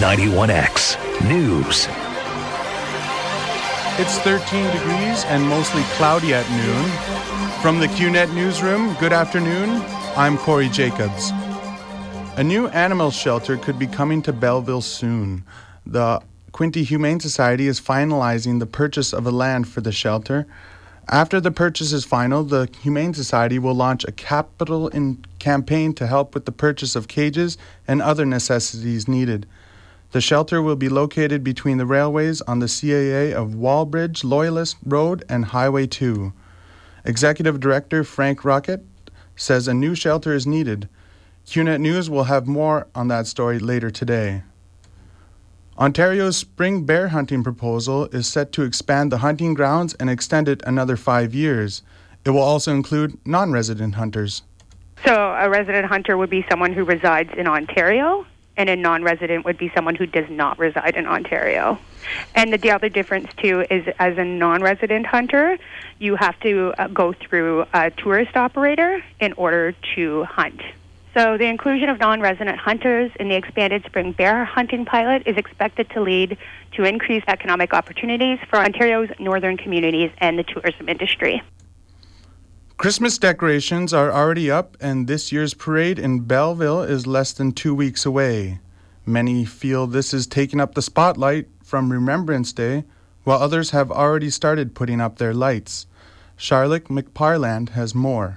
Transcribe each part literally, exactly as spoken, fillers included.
ninety-one X News. It's thirteen degrees and mostly cloudy at noon. From the Q net newsroom, good afternoon. I'm Corey Jacobs. A new animal shelter could be coming to Belleville soon. The Quinte Humane Society is finalizing the purchase of a land for the shelter. After the purchase is final, the Humane Society will launch a capital in campaign to help with the purchase of cages and other necessities needed. The shelter will be located between the railways on the C A A of Wallbridge, Loyalist Road, and Highway two. Executive Director Frank Rocket says a new shelter is needed. Q net News will have more on that story later today. Ontario's spring bear hunting proposal is set to expand the hunting grounds and extend it another five years. It will also include non-resident hunters. So a resident hunter would be someone who resides in Ontario, and a non-resident would be someone who does not reside in Ontario. And the, the other difference, too, is as a non-resident hunter, you have to uh, go through a tourist operator in order to hunt. So the inclusion of non-resident hunters in the expanded spring bear hunting pilot is expected to lead to increased economic opportunities for Ontario's northern communities and the tourism industry. Christmas decorations are already up, and this year's parade in Belleville is less than two weeks away. Many feel this is taking up the spotlight from Remembrance Day, while others have already started putting up their lights. Charlotte McParland has more.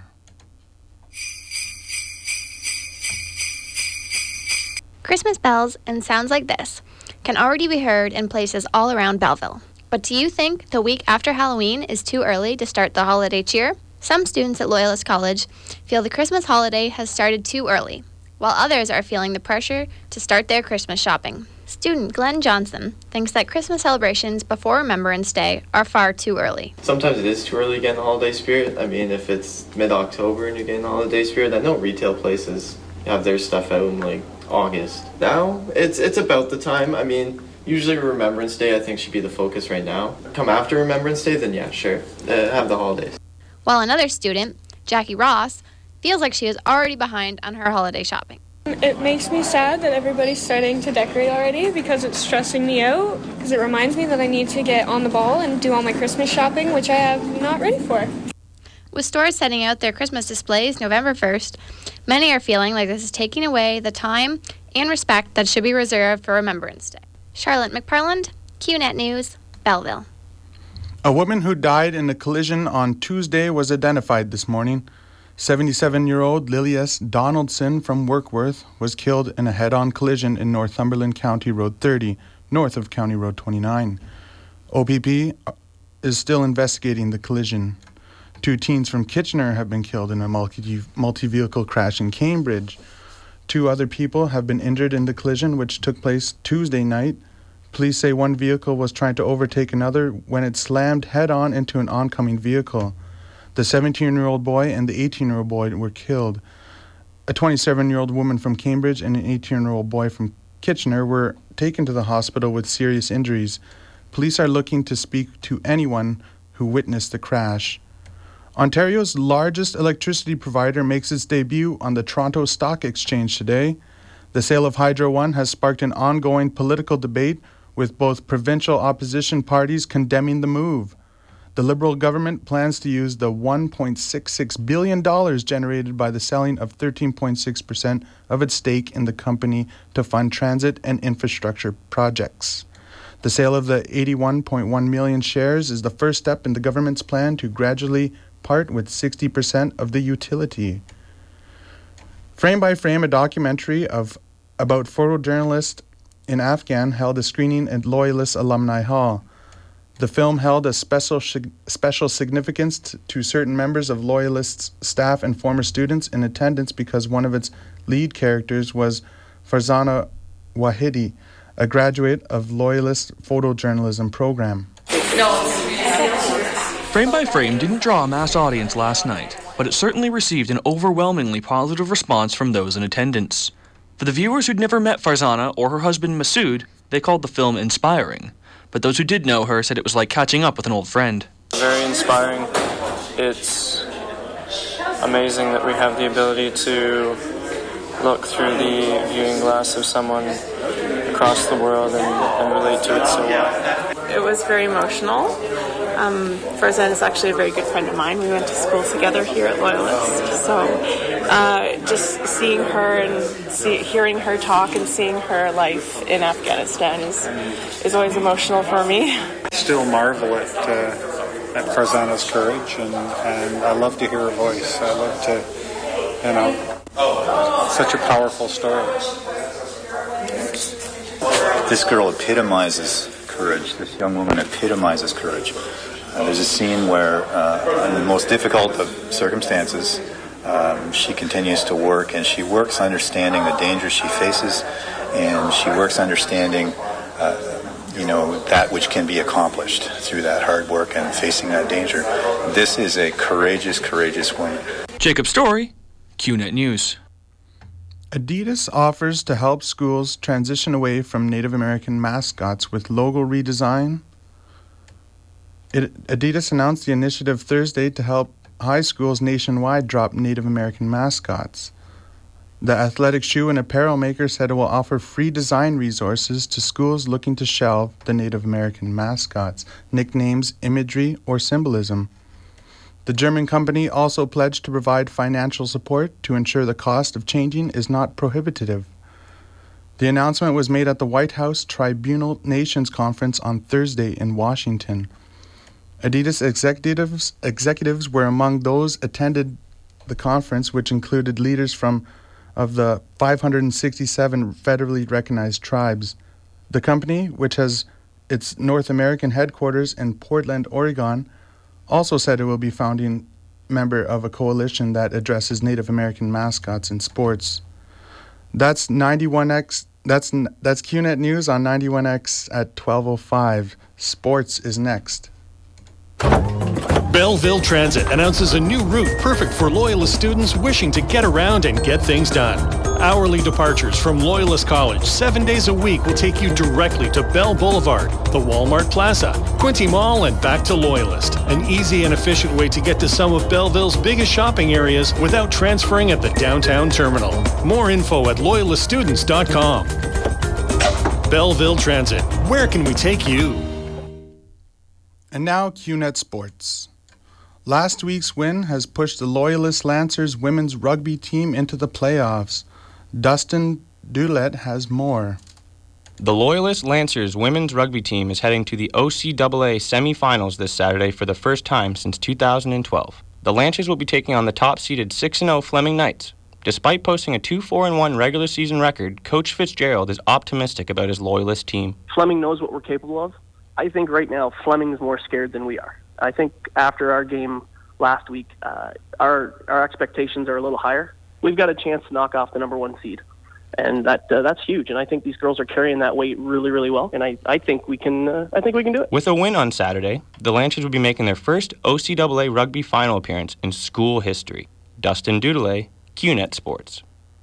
Christmas bells and sounds like this can already be heard in places all around Belleville. But do you think the week after Halloween is too early to start the holiday cheer? Some students at Loyalist College feel the Christmas holiday has started too early, while others are feeling the pressure to start their Christmas shopping. Student Glenn Johnson thinks that Christmas celebrations before Remembrance Day are far too early. Sometimes it is too early to get in the holiday spirit. I mean, if it's mid-October and you get in the holiday spirit, I know retail places have their stuff out in like August. Now, it's it's about the time. I mean, usually Remembrance Day I think should be the focus right now. Come after Remembrance Day, then yeah, sure, uh, have the holidays. While another student, Jackie Ross, feels like she is already behind on her holiday shopping. It makes me sad that everybody's starting to decorate already because it's stressing me out, because it reminds me that I need to get on the ball and do all my Christmas shopping, which I am not ready for. With stores setting out their Christmas displays November first, many are feeling like this is taking away the time and respect that should be reserved for Remembrance Day. Charlotte McParland, Q net News, Belleville. A woman who died in a collision on Tuesday was identified this morning. seventy-seven-year-old Lilias Donaldson from Workworth was killed in a head-on collision in Northumberland County Road thirty, north of County Road twenty-nine. O P P is still investigating the collision. Two teens from Kitchener have been killed in a multi- multi-vehicle crash in Cambridge. Two other people have been injured in the collision, which took place Tuesday night. Police say one vehicle was trying to overtake another when it slammed head-on into an oncoming vehicle. The seventeen-year-old boy and the eighteen-year-old boy were killed. A twenty-seven-year-old woman from Cambridge and an eighteen-year-old boy from Kitchener were taken to the hospital with serious injuries. Police are looking to speak to anyone who witnessed the crash. Ontario's largest electricity provider makes its debut on the Toronto Stock Exchange today. The sale of Hydro One has sparked an ongoing political debate, with both provincial opposition parties condemning the move. The Liberal government plans to use the one point six six billion dollars generated by the selling of thirteen point six percent of its stake in the company to fund transit and infrastructure projects. The sale of the eighty-one point one million shares is the first step in the government's plan to gradually part with sixty percent of the utility. Frame by Frame, a documentary of about photojournalist in Afghan, held a screening at Loyalist Alumni Hall. The film held a special special significance t- to certain members of Loyalist's staff and former students in attendance because one of its lead characters was Farzana Wahidi, a graduate of Loyalist's photojournalism program. Frame by Frame didn't draw a mass audience last night, but it certainly received an overwhelmingly positive response from those in attendance. For the viewers who'd never met Farzana or her husband Masood, they called the film inspiring. But those who did know her said it was like catching up with an old friend. Very inspiring. It's amazing that we have the ability to look through the viewing glass of someone across the world and, and relate to it so well. It was very emotional. Um, Farzana is actually a very good friend of mine. We went to school together here at Loyalist. So uh, just seeing her and see, hearing her talk and seeing her life in Afghanistan is is always emotional for me. I still marvel at, uh, at Farzana's courage, and, and I love to hear her voice. I love to, you know, such a powerful story. This girl epitomizes courage. This young woman epitomizes courage. Uh, there's a scene where, uh, in the most difficult of circumstances, um, she continues to work, and she works understanding the dangers she faces, and she works understanding, uh, you know, that which can be accomplished through that hard work and facing that danger. This is a courageous, courageous woman. Jacob Story, Q net News. Adidas offers to help schools transition away from Native American mascots with logo redesign. It, Adidas announced the initiative Thursday to help high schools nationwide drop Native American mascots. The athletic shoe and apparel maker said it will offer free design resources to schools looking to shelve the Native American mascots, nicknames, imagery, or symbolism. The German company also pledged to provide financial support to ensure the cost of changing is not prohibitive. The announcement was made at the White House Tribunal Nations Conference on Thursday in Washington. Adidas executives, executives were among those attended the conference, which included leaders from of the five hundred sixty-seven federally recognized tribes. The company, which has its North American headquarters in Portland, Oregon, also said it will be founding member of a coalition that addresses Native American mascots in sports. That's ninety-one X. That's that's Q net News on ninety-one X at twelve oh five. Sports is next. Belleville Transit announces a new route perfect for Loyalist students wishing to get around and get things done. Hourly departures from Loyalist College seven days a week will take you directly to Bell Boulevard, the Walmart Plaza, Quinte Mall, and back to Loyalist. An easy and efficient way to get to some of Belleville's biggest shopping areas without transferring at the downtown terminal. More info at loyalist students dot com. Belleville Transit, where can we take you? And now Q net Sports. Last week's win has pushed the Loyalist Lancers women's rugby team into the playoffs. Dustin Doulette has more. The Loyalist Lancers women's rugby team is heading to the O C A A semifinals this Saturday for the first time since two thousand twelve. The Lancers will be taking on the top-seeded six and oh Fleming Knights. Despite posting a two four one regular season record, Coach Fitzgerald is optimistic about his Loyalist team. Fleming knows what we're capable of. I think right now Fleming's more scared than we are. I think after our game last week, uh, our our expectations are a little higher. We've got a chance to knock off the number one seed, and that uh, that's huge. And I think these girls are carrying that weight really, really well. And I, I think we can uh, I think we can do it. With a win on Saturday, the Lancers will be making their first O C A A rugby final appearance in school history. Dustin Doodley, Q net Sports.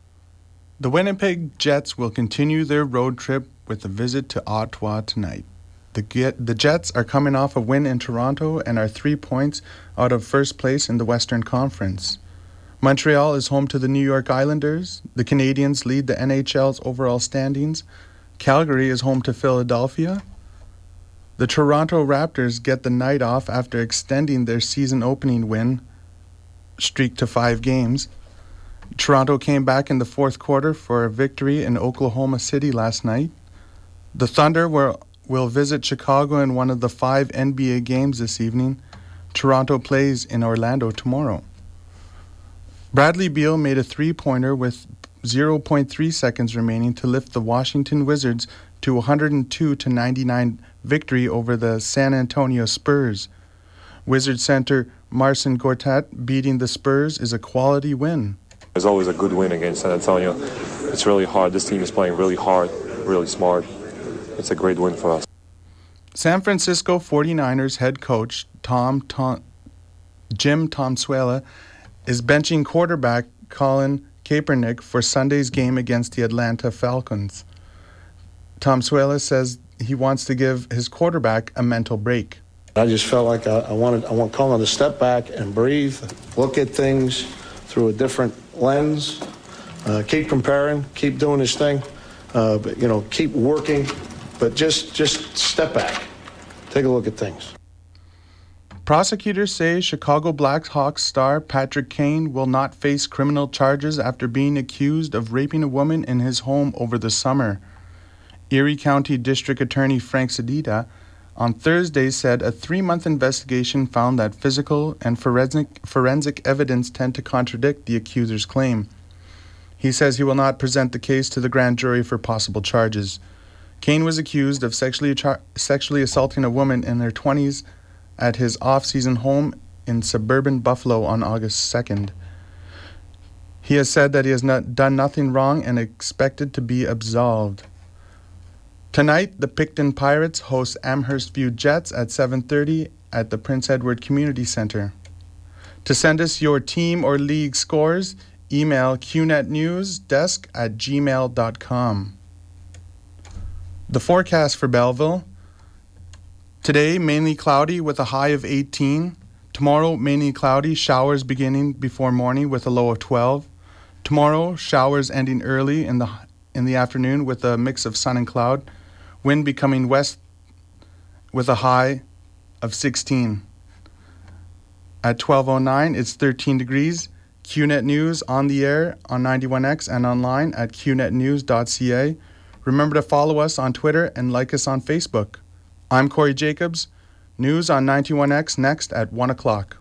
The Winnipeg Jets will continue their road trip with a visit to Ottawa tonight. The get, the Jets are coming off a win in Toronto and are three points out of first place in the Western Conference. Montreal is home to the New York Islanders. The Canadiens lead the N H L's overall standings. Calgary is home to Philadelphia. The Toronto Raptors get the night off after extending their season-opening win streak to five games. Toronto came back in the fourth quarter for a victory in Oklahoma City last night. The Thunder were will visit Chicago in one of the five N B A games this evening. Toronto plays in Orlando tomorrow. Bradley Beal made a three-pointer with zero point three seconds remaining to lift the Washington Wizards to one hundred two to ninety-nine victory over the San Antonio Spurs. Wizards center Marcin Gortat beating the Spurs is a quality win. It's always a good win against San Antonio. It's really hard. This team is playing really hard, really smart. It's a great win for us. San Francisco forty-niners head coach Tom, Tom Jim Tomsuela is benching quarterback Colin Kaepernick for Sunday's game against the Atlanta Falcons. Tomsuela says he wants to give his quarterback a mental break. I just felt like I, I wanted I want Colin to step back and breathe, look at things through a different lens, Uh, keep comparing, keep doing this thing, uh, but, you know, keep working, but just just step back. Take a look at things. Prosecutors say Chicago Blackhawks star Patrick Kane will not face criminal charges after being accused of raping a woman in his home over the summer. Erie County District Attorney Frank Sedita on Thursday said a three-month investigation found that physical and forensic, forensic evidence tend to contradict the accuser's claim. He says he will not present the case to the grand jury for possible charges. Kane was accused of sexually char- sexually assaulting a woman in her twenties at his off-season home in suburban Buffalo on August second. He has said that he has not done nothing wrong and expected to be absolved. Tonight, the Picton Pirates host Amherst View Jets at seven thirty at the Prince Edward Community Center. To send us your team or league scores, email qnetnewsdesk at gmail dot com. The forecast for Belleville. Today, mainly cloudy with a high of eighteen. Tomorrow, mainly cloudy, showers beginning before morning with a low of twelve. Tomorrow, showers ending early in the in the afternoon with a mix of sun and cloud. Wind becoming west with a high of sixteen. At twelve oh nine, it's thirteen degrees. Q Net News on the air on ninety-one X and online at q net news dot c a. Remember to follow us on Twitter and like us on Facebook. I'm Corey Jacobs. News on ninety-one X next at one o'clock.